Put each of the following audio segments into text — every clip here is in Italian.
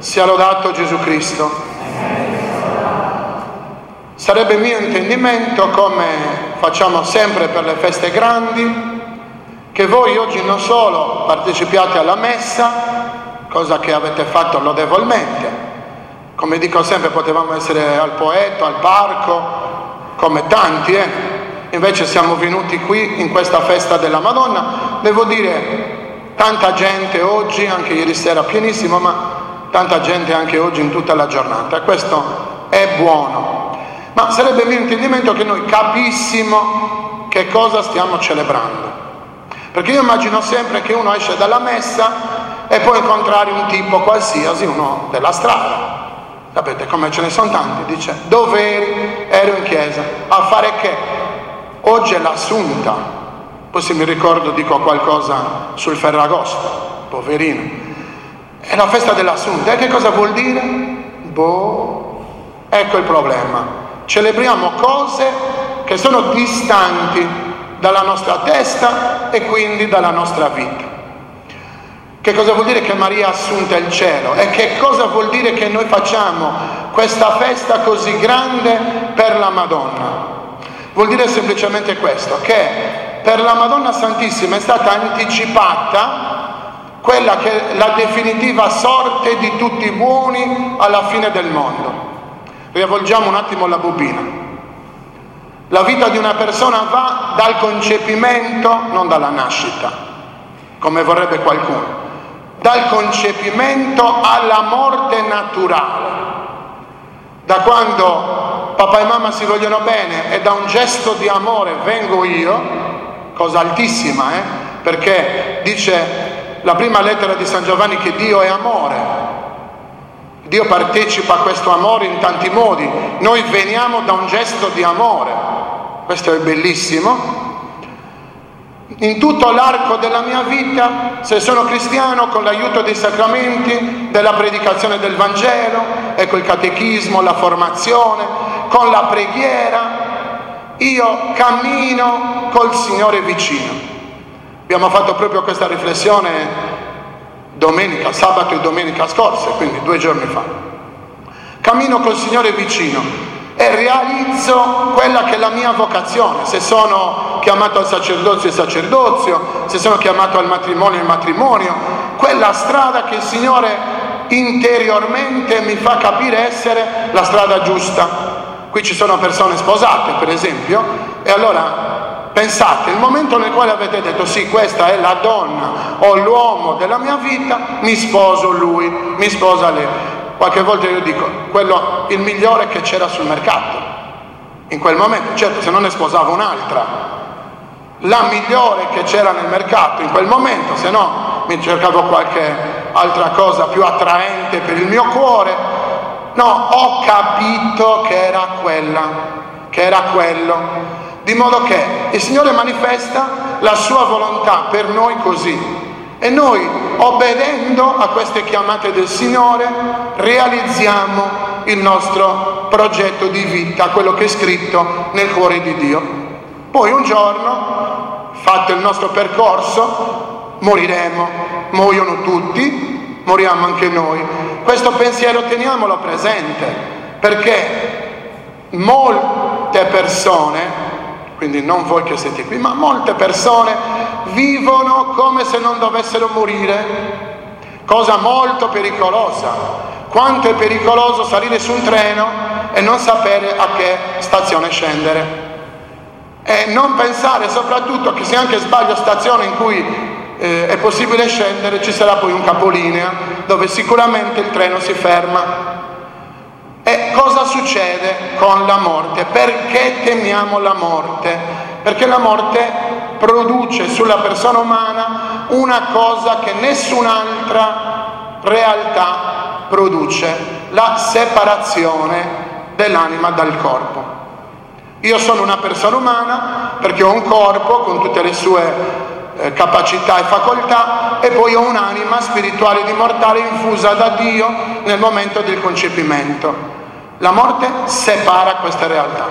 Sia lodato Gesù Cristo. Sarebbe mio intendimento, come facciamo sempre per le feste grandi, che voi oggi non solo partecipiate alla messa, cosa che avete fatto lodevolmente, come dico sempre potevamo essere al Poetto, al parco, come tanti, invece siamo venuti qui in questa festa della Madonna. Devo dire, tanta gente oggi, anche ieri sera pienissimo, ma tanta gente anche oggi in tutta la giornata, questo è buono. Ma sarebbe mio intendimento che noi capissimo che cosa stiamo celebrando, perché io immagino sempre che uno esce dalla messa e può incontrare un tipo qualsiasi, uno della strada, sapete come ce ne sono tanti, dice: dove eri? Ero in chiesa. A fare che? Oggi è l'Assunta. Poi se mi ricordo dico qualcosa sul Ferragosto, poverino. È la festa dell'Assunta. E che cosa vuol dire? Ecco il problema. Celebriamo cose che sono distanti dalla nostra testa e quindi dalla nostra vita. Che cosa vuol dire che Maria è assunta il cielo? E che cosa vuol dire che noi facciamo questa festa così grande per la Madonna? Vuol dire semplicemente questo, che per la Madonna Santissima è stata anticipata quella che è la definitiva sorte di tutti i buoni alla fine del mondo. Riavvolgiamo un attimo la bobina. La vita di una persona va dal concepimento, non dalla nascita, come vorrebbe qualcuno, dal concepimento alla morte naturale. Da quando papà e mamma si vogliono bene e da un gesto di amore vengo io, cosa altissima, perché dice la prima lettera di San Giovanni che Dio è amore. Dio partecipa a questo amore in tanti modi. Noi veniamo da un gesto di amore. Questo è bellissimo. In tutto l'arco della mia vita, se sono cristiano, con l'aiuto dei sacramenti, della predicazione del Vangelo, ecco il catechismo, la formazione, con la preghiera, io cammino col Signore vicino. Abbiamo fatto proprio questa riflessione domenica, sabato e domenica scorsa, quindi 2 giorni fa. Cammino col Signore vicino e realizzo quella che è la mia vocazione. Se sono chiamato al sacerdozio, il sacerdozio, se sono chiamato al matrimonio, il matrimonio, quella strada che il Signore interiormente mi fa capire essere la strada giusta. Qui ci sono persone sposate, per esempio, e allora pensate, il momento nel quale avete detto sì, questa è la donna o l'uomo della mia vita, mi sposo lui, mi sposa lei. Qualche volta io dico, quello il migliore che c'era sul mercato in quel momento. Certo, se non ne sposavo un'altra, la migliore che c'era nel mercato in quel momento, se no mi cercavo qualche altra cosa più attraente per il mio cuore. No, ho capito che era quella, che era quello. Di modo che il Signore manifesta la sua volontà per noi così, e noi, obbedendo a queste chiamate del Signore, realizziamo il nostro progetto di vita, quello che è scritto nel cuore di Dio. Poi un giorno, fatto il nostro percorso, moriremo, muoiono tutti, moriamo anche noi. Questo pensiero teniamolo presente, perché molte persone, quindi non voi che siete qui, ma molte persone vivono come se non dovessero morire, cosa molto pericolosa. Quanto è pericoloso salire su un treno e non sapere a che stazione scendere, e non pensare soprattutto che se anche sbaglio stazione in cui è possibile scendere, ci sarà poi un capolinea dove sicuramente il treno si ferma. E cosa succede con la morte? Perché temiamo la morte? Perché la morte produce sulla persona umana una cosa che nessun'altra realtà produce: la separazione dell'anima dal corpo. Io sono una persona umana perché ho un corpo con tutte le sue capacità e facoltà, e poi ho un'anima spirituale ed immortale infusa da Dio nel momento del concepimento. La morte separa queste realtà.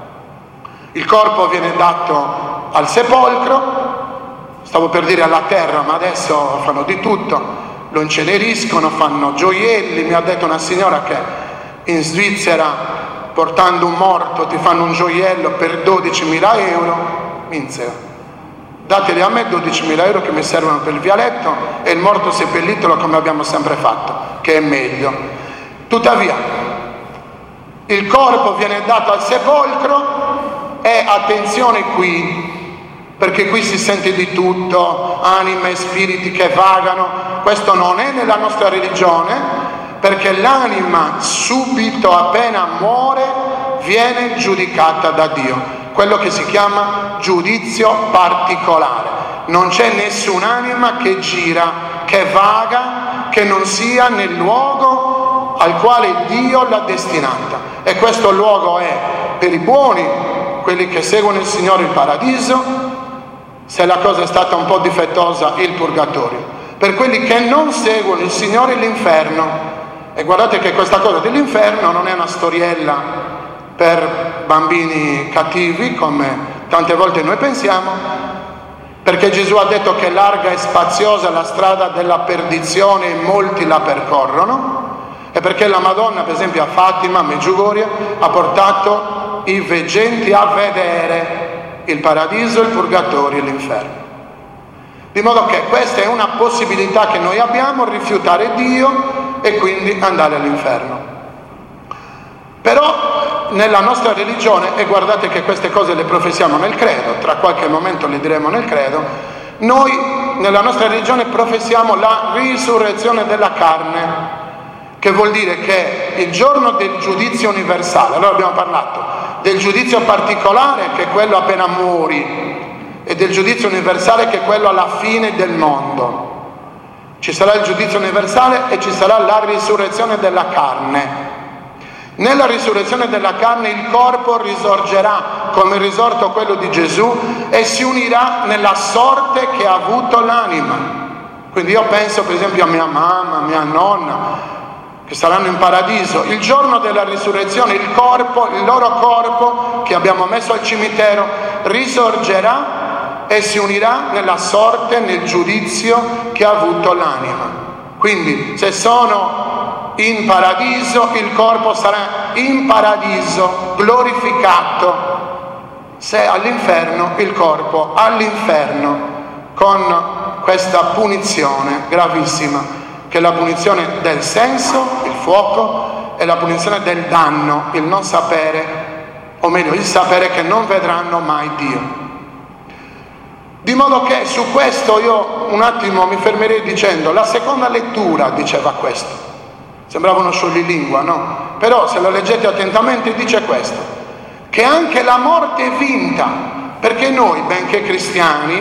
Il corpo viene dato al sepolcro, stavo per dire alla terra, ma adesso fanno di tutto, lo inceneriscono, fanno gioielli. Mi ha detto una signora che in Svizzera portando un morto ti fanno un gioiello per 12.000 euro. Minzia, dateli a me 12.000 euro che mi servono per il vialetto e il morto seppellitelo come abbiamo sempre fatto, che è meglio. Tuttavia il corpo viene dato al sepolcro e attenzione qui, perché qui si sente di tutto, anime e spiriti che vagano. Questo non è nella nostra religione, perché l'anima subito appena muore viene giudicata da Dio, quello che si chiama giudizio particolare. Non c'è nessun'anima che gira, che vaga, che non sia nel luogo al quale Dio l'ha destinata, e questo luogo è per i buoni, quelli che seguono il Signore, il paradiso, se la cosa è stata un po' difettosa il purgatorio, per quelli che non seguono il Signore l'inferno. E guardate che questa cosa dell'inferno non è una storiella per bambini cattivi come tante volte noi pensiamo, perché Gesù ha detto che larga e spaziosa è la strada della perdizione e molti la percorrono, e perché la Madonna, per esempio a Fatima, a Medjugorje, ha portato i veggenti a vedere il paradiso, il purgatorio e l'inferno. Di modo che questa è una possibilità che noi abbiamo, rifiutare Dio e quindi andare all'inferno. Però nella nostra religione, e guardate che queste cose le professiamo nel credo, tra qualche momento le diremo nel credo, noi nella nostra religione professiamo la risurrezione della carne, che vuol dire che il giorno del giudizio universale, allora abbiamo parlato del giudizio particolare che è quello appena muori, e del giudizio universale che è quello alla fine del mondo. Ci sarà il giudizio universale e ci sarà la risurrezione della carne. Nella risurrezione della carne il corpo risorgerà come è risorto quello di Gesù e si unirà nella sorte che ha avuto l'anima. Quindi io penso per esempio a mia mamma, a mia nonna, che saranno in paradiso. Il giorno della risurrezione il loro corpo che abbiamo messo al cimitero risorgerà e si unirà nella sorte, nel giudizio che ha avuto l'anima. Quindi se sono in paradiso, il corpo sarà in paradiso, glorificato; se all'inferno, il corpo all'inferno, con questa punizione gravissima, che è la punizione del senso, il fuoco, e la punizione del danno, il non sapere, o meglio, il sapere che non vedranno mai Dio. Di modo che su questo io un attimo mi fermerei dicendo, la seconda lettura diceva questo. Sembrava uno scioglilingua, no? Però se lo leggete attentamente dice questo, che anche la morte è vinta, perché noi, benché cristiani,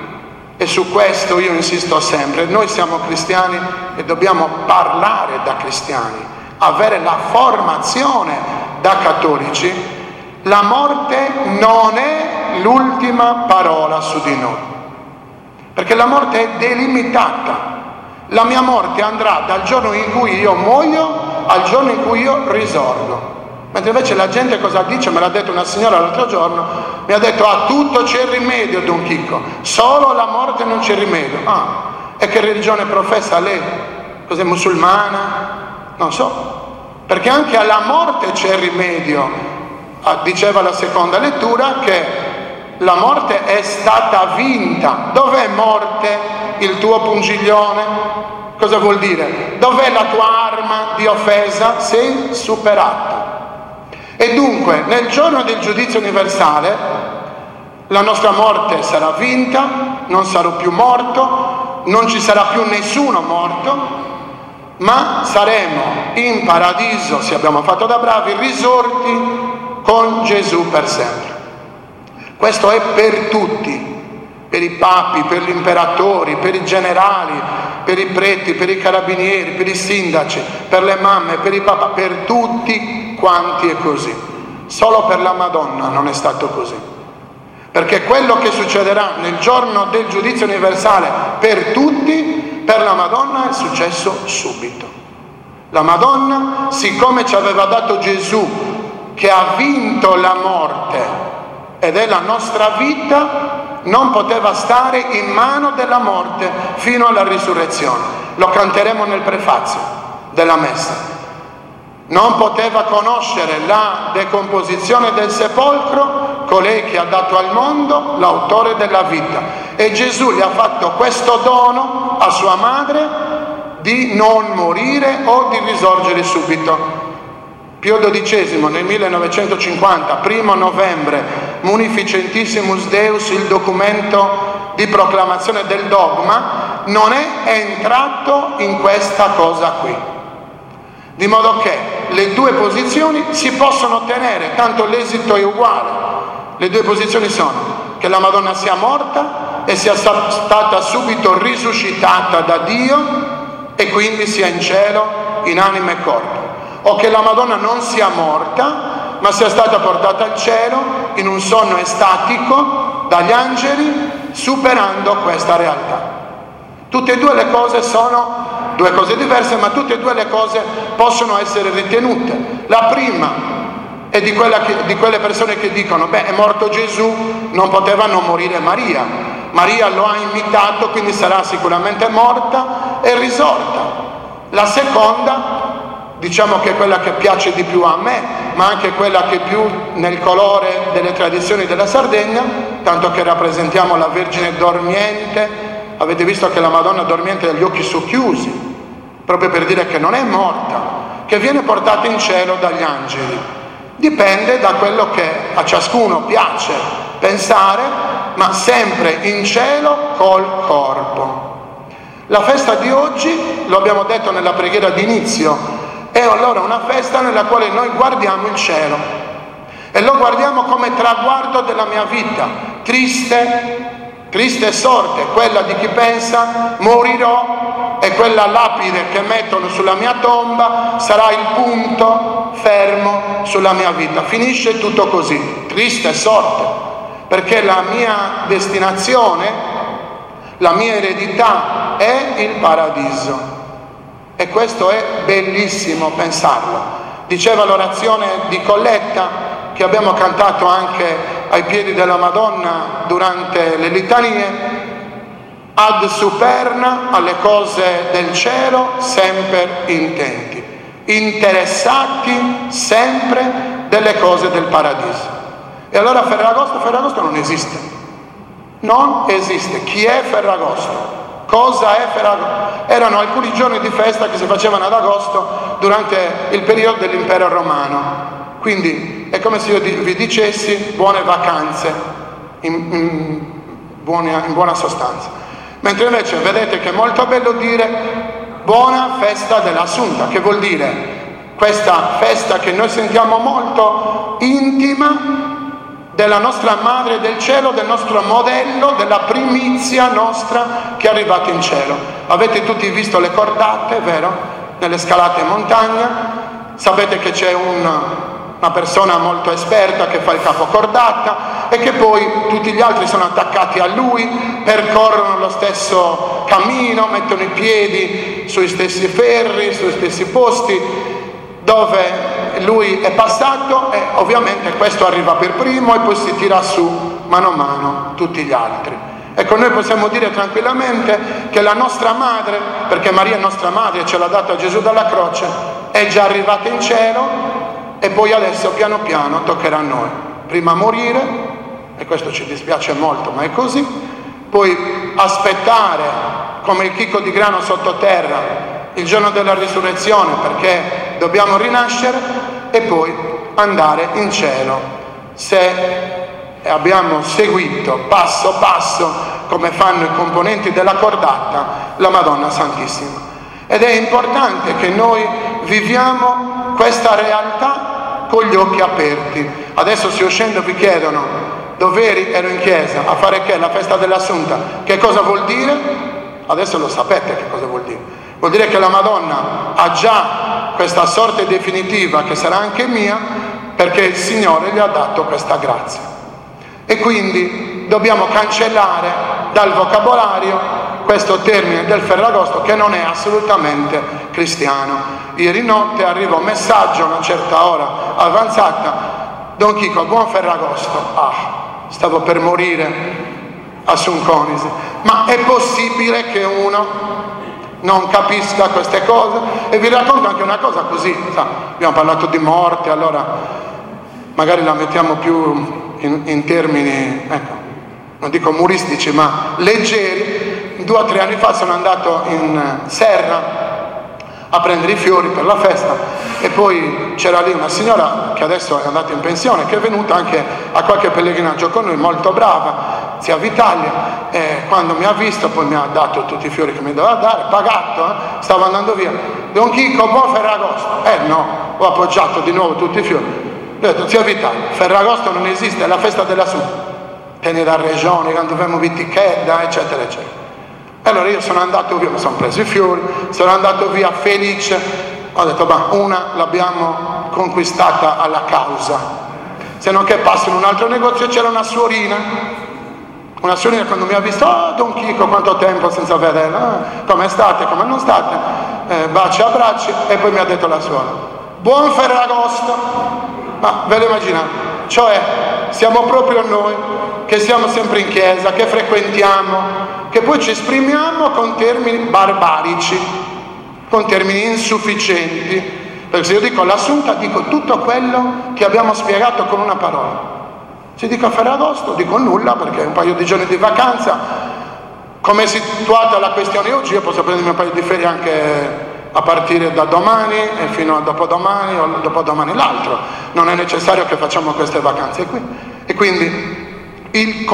e su questo io insisto sempre, noi siamo cristiani e dobbiamo parlare da cristiani, avere la formazione da cattolici, la morte non è l'ultima parola su di noi, perché la morte è delimitata. La mia morte andrà dal giorno in cui io muoio al giorno in cui io risorgo. Mentre invece la gente cosa dice? Me l'ha detto una signora l'altro giorno, mi ha detto a tutto c'è rimedio Don Chicco, solo alla morte non c'è rimedio. E che religione professa lei? Cos'è, musulmana? Non so, perché anche alla morte c'è rimedio. Diceva la seconda lettura che la morte è stata vinta. Dov'è, morte, il tuo pungiglione? Cosa vuol dire? Dov'è la tua arma di offesa? Sei superato. E dunque nel giorno del giudizio universale la nostra morte sarà vinta, non sarò più morto, non ci sarà più nessuno morto, ma saremo in paradiso, se abbiamo fatto da bravi, risorti con Gesù per sempre. Questo è per tutti, per i papi, per gli imperatori, per i generali, per i preti, per i carabinieri, per i sindaci, per le mamme, per i papà, per tutti quanti è così. Solo per la Madonna non è stato così, perché quello che succederà nel giorno del giudizio universale per tutti, per la Madonna è successo subito. La Madonna, siccome ci aveva dato Gesù che ha vinto la morte ed è la nostra vita, non poteva stare in mano della morte fino alla risurrezione. Lo canteremo nel prefazio della messa. Non poteva conoscere la decomposizione del sepolcro colei che ha dato al mondo l'autore della vita. E Gesù gli ha fatto questo dono a sua madre di non morire o di risorgere subito. Pio XII nel 1950, 1 novembre, Munificentissimus Deus, il documento di proclamazione del dogma, non è entrato in questa cosa qui. Di modo che le due posizioni si possono ottenere, tanto l'esito è uguale. Le due posizioni sono che la Madonna sia morta e sia stata subito risuscitata da Dio e quindi sia in cielo in anima e corpo, o che la Madonna non sia morta ma sia stata portata al cielo in un sonno estatico dagli angeli, superando questa realtà. Tutte e due le cose sono due cose diverse, ma tutte e due le cose possono essere ritenute. La prima è di quelle persone che dicono: beh, è morto Gesù, non poteva non morire Maria. Maria lo ha imitato, quindi sarà sicuramente morta e risorta. La seconda, diciamo che è quella che piace di più a me, ma anche quella che più nel colore delle tradizioni della Sardegna, tanto che rappresentiamo la Vergine dormiente. Avete visto che la Madonna dormiente ha gli occhi socchiusi, proprio per dire che non è morta, che viene portata in cielo dagli angeli. Dipende da quello che a ciascuno piace pensare, ma sempre in cielo col corpo. La festa di oggi, lo abbiamo detto nella preghiera d'inizio, è allora una festa nella quale noi guardiamo il cielo e lo guardiamo come traguardo della mia vita. Triste sorte, quella di chi pensa: morirò e quella lapide che mettono sulla mia tomba sarà il punto fermo sulla mia vita. Finisce tutto così, triste sorte, perché la mia destinazione, la mia eredità è il paradiso. E questo è bellissimo pensarlo. Diceva l'orazione di Colletta, che abbiamo cantato anche ai piedi della Madonna durante le litanie: ad superna, alle cose del cielo semper intenti, interessati sempre delle cose del paradiso. E allora Ferragosto non esiste, non esiste. Chi è Ferragosto? Cosa è Ferragosto? Erano alcuni giorni di festa che si facevano ad agosto durante il periodo dell'impero romano. Quindi è come se io vi dicessi buone vacanze, in buona sostanza. Mentre invece vedete che è molto bello dire buona festa dell'Assunta, che vuol dire questa festa che noi sentiamo molto intima della nostra Madre del Cielo, del nostro modello, della primizia nostra che è arrivata in cielo. Avete tutti visto le cordate, vero? Nelle scalate in montagna. Sapete che c'è una persona molto esperta che fa il capocordata e che poi tutti gli altri sono attaccati a lui, percorrono lo stesso cammino, mettono i piedi sui stessi ferri, sui stessi posti dove lui è passato, e ovviamente questo arriva per primo e poi si tira su mano a mano tutti gli altri. Ecco, noi possiamo dire tranquillamente che la nostra madre, perché Maria è nostra madre, ce l'ha data Gesù dalla croce, è già arrivata in cielo. E poi adesso piano piano toccherà a noi, prima morire, e questo ci dispiace molto ma è così, poi aspettare come il chicco di grano sottoterra il giorno della risurrezione, perché dobbiamo rinascere, e poi andare in cielo se abbiamo seguito passo passo, come fanno i componenti della cordata, la Madonna Santissima. Ed è importante che noi viviamo questa realtà con gli occhi aperti. Adesso se io scendo vi chiedono: dov'eri? Ero in chiesa. A fare che? La festa dell'Assunta. Che cosa vuol dire? Adesso lo sapete che cosa vuol dire. Vuol dire che la Madonna ha già questa sorte definitiva che sarà anche mia, perché il Signore gli ha dato questa grazia. E quindi dobbiamo cancellare dal vocabolario questo termine del Ferragosto, che non è assolutamente cristiano. Ieri notte arriva un messaggio a una certa ora avanzata: Don Chico, buon Ferragosto. Stavo per morire, Assunconisi. Ma è possibile che uno non capisca queste cose? E vi racconto anche una cosa così, abbiamo parlato di morte, allora magari la mettiamo più in termini, ecco, non dico umoristici, ma leggeri. 2 o 3 anni fa sono andato in serra a prendere i fiori per la festa e poi c'era lì una signora che adesso è andata in pensione, che è venuta anche a qualche pellegrinaggio con noi, molto brava, zia Vitalia, e quando mi ha visto poi mi ha dato tutti i fiori che mi doveva dare, pagato, stavo andando via. Don Chico, buon Ferragosto. No, ho appoggiato di nuovo tutti i fiori. Ho detto, zia Vitalia, Ferragosto non esiste, è la festa dell'Assunta. Teni da regione, quando abbiamo vitichedda, eccetera, eccetera. E allora io sono andato via, mi sono preso i fiori, sono andato via felice, ho detto, ma una l'abbiamo conquistata alla causa. Se non che passo in un altro negozio, c'era una suorina quando mi ha visto, Don Chico, quanto tempo senza vederla, come state, come non state, baci, abbracci, e poi mi ha detto la suora, buon Ferragosto. Ma ve lo immaginate? Cioè, siamo proprio noi che siamo sempre in chiesa, che frequentiamo, che poi ci esprimiamo con termini barbarici, con termini insufficienti, perché se io dico l'Assunta dico tutto quello che abbiamo spiegato con una parola. Se dico Ferragosto dico nulla, perché è un paio di giorni di vacanza. Come è situata la questione oggi, io posso prendermi un paio di ferie anche a partire da domani e fino a dopodomani o dopodomani l'altro, non è necessario che facciamo queste vacanze qui. E quindi il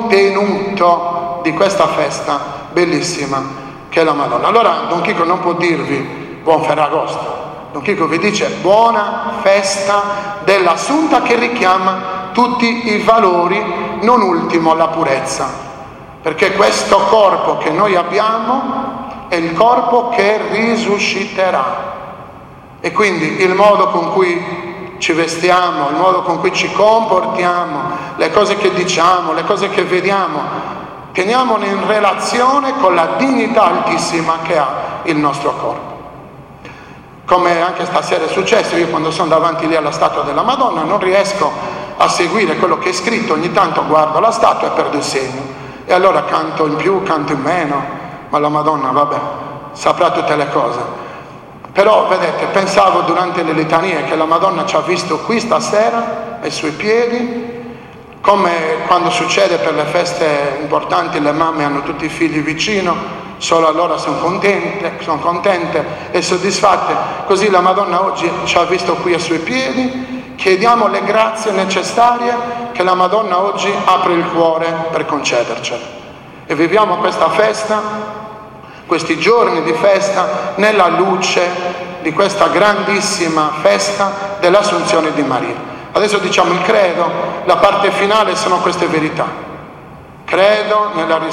contenuto di questa festa bellissima che è la Madonna. Allora Don Chico non può dirvi buon Ferragosto, Don Chico vi dice buona festa dell'Assunta, che richiama tutti i valori, non ultimo la purezza, perché questo corpo che noi abbiamo è il corpo che risusciterà, e quindi il modo con cui ci vestiamo, il modo con cui ci comportiamo, le cose che diciamo, le cose che vediamo, teniamole in relazione con la dignità altissima che ha il nostro corpo. Come anche stasera è successo, io quando sono davanti lì alla statua della Madonna non riesco a seguire quello che è scritto, ogni tanto guardo la statua e perdo il segno, e allora canto in più, canto in meno, ma la Madonna, vabbè, saprà tutte le cose. Però, vedete, pensavo durante le litanie che la Madonna ci ha visto qui stasera, ai suoi piedi, come quando succede per le feste importanti, le mamme hanno tutti i figli vicino, solo allora sono contente e soddisfatte. Così la Madonna oggi ci ha visto qui ai suoi piedi. Chiediamo le grazie necessarie che la Madonna oggi apre il cuore per concedercele. E viviamo questa festa, questi giorni di festa, nella luce di questa grandissima festa dell'Assunzione di Maria. Adesso diciamo il credo, la parte finale sono queste verità. Credo nella